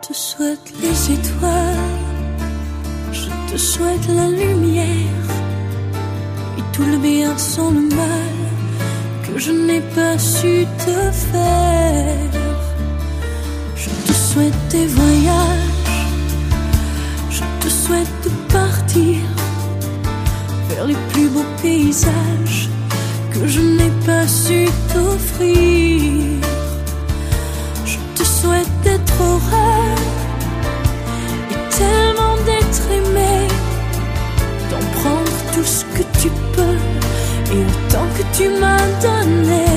te souhaite les étoiles, je te souhaite la lumière et tout le bien sans le mal que je n'ai pas su te faire. Je te souhaite des voyages, je te souhaite de partir vers les plus beaux paysages que je n'ai pas su t'offrir. Je te souhaite d'être heureux et tellement d'être aimé, d'en prendre tout ce que tu peux et autant que tu m'as donné.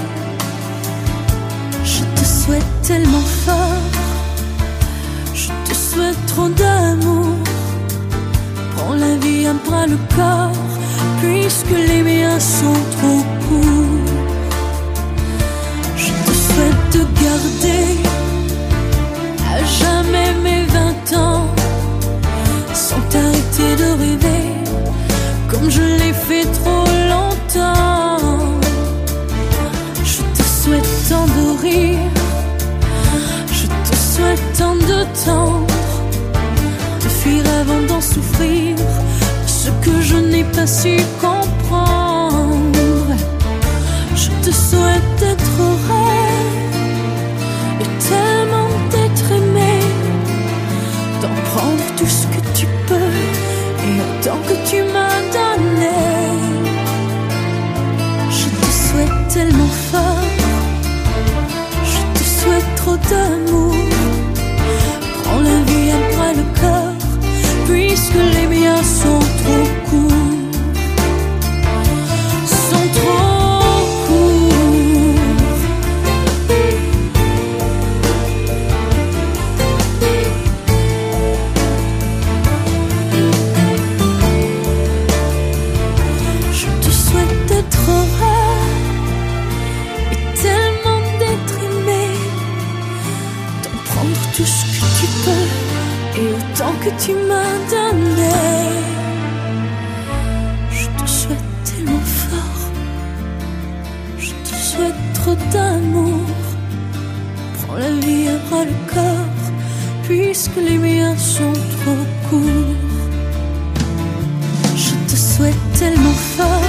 Je te souhaite tellement fort, je te souhaite trop d'amour. Prends la vie à bras le corps, puisque les miens sont trop courts. Je te souhaite de garder à jamais mes 20 ans, sans t'arrêter de rêver, comme je l'ai fait trop longtemps. Je te souhaite tant de rire, je te souhaite tant de tendre, de fuir avant d'en souffrir, ce que je n'ai pas su comprendre. Je te souhaite d'être heureux et tellement d'être aimé, d'en prendre tout ce que tu peux et autant que tu m'as donné. Je te souhaite tellement fort, je te souhaite trop d'amour. Prends la vie à bras le corps, puisque les miens sont trop courts. Sont trop courts. Je te souhaite d'être heureux et tellement d'être aimé, d'en prendre tout ce que tu peux et autant que tu m'as donné. Je te souhaite tellement fort, je te souhaite trop d'amour. Prends la vie à bras le corps, puisque les miens sont trop courts. Je te souhaite tellement fort,